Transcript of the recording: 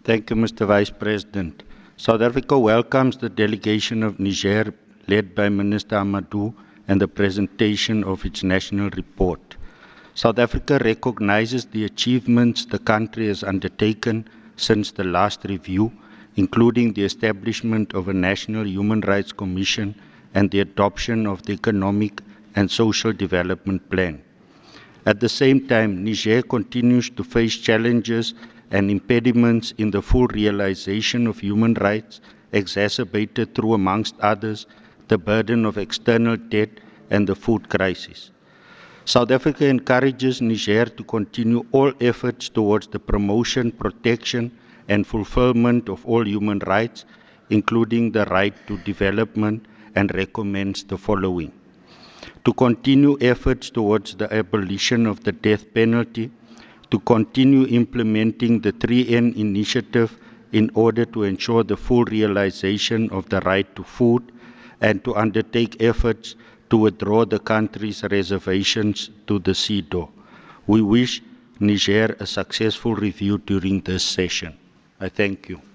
Thank you, Mr. Vice President. South Africa welcomes the delegation of Niger led by Minister Amadou and the presentation of its national report. South Africa recognizes the achievements the country has undertaken since the last review, including the establishment of a National Human Rights Commission and the adoption of the Economic and Social Development Plan. At the same time, Niger continues to face challenges and impediments in the full realization of human rights, exacerbated through, amongst others, the burden of external debt and the food crisis. South Africa encourages Niger to continue all efforts towards the promotion, protection, and fulfillment of all human rights, including the right to development, and recommends the following: to continue efforts towards the abolition of the death penalty, to continue implementing the 3N initiative in order to ensure the full realization of the right to food, and to undertake efforts to withdraw the country's reservations to the CEDAW. We wish Niger a successful review during this session. I thank you.